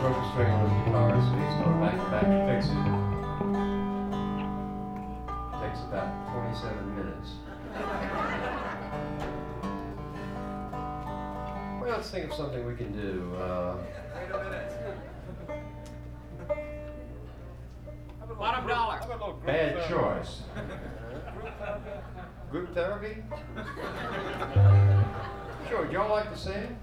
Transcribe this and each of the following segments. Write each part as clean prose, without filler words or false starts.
broke a string on his guitar, so he's going back to fix it. Takes about 27 minutes. Well, let's think of something we can do. Wait a minute. Bottom dollar. Bad choice. Group therapy? Sure, would y'all like to sing?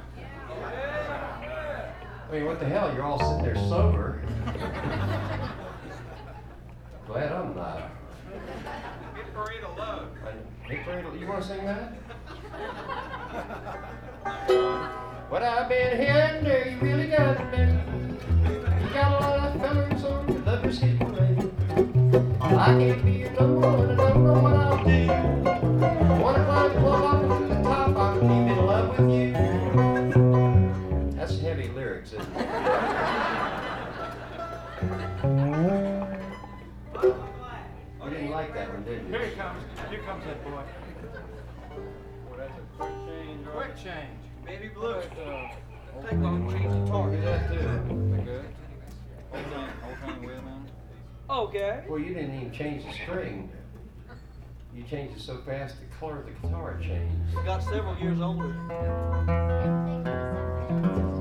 I mean, what the hell, you're all sitting there sober. Glad I'm not. Hit parade alone. Hit parade, you want to sing that? What I've been hearing there, you really got me. You got a lot of fellas on your lover's hit parade. I can't be your number one, I don't know what I'll do. Wanna climb up to the top, I'll keep in love with you. That's heavy lyrics, isn't it? You didn't like that one, did you? Here he comes. Here comes that boy. Well, that's a quick change. Quick change. Baby blue. Take Take long change the I'll do torque. that too. They good? Whole thing with, man? Okay. Well, you didn't even change the string. You changed it so fast the color of the guitar changed. Got several years older.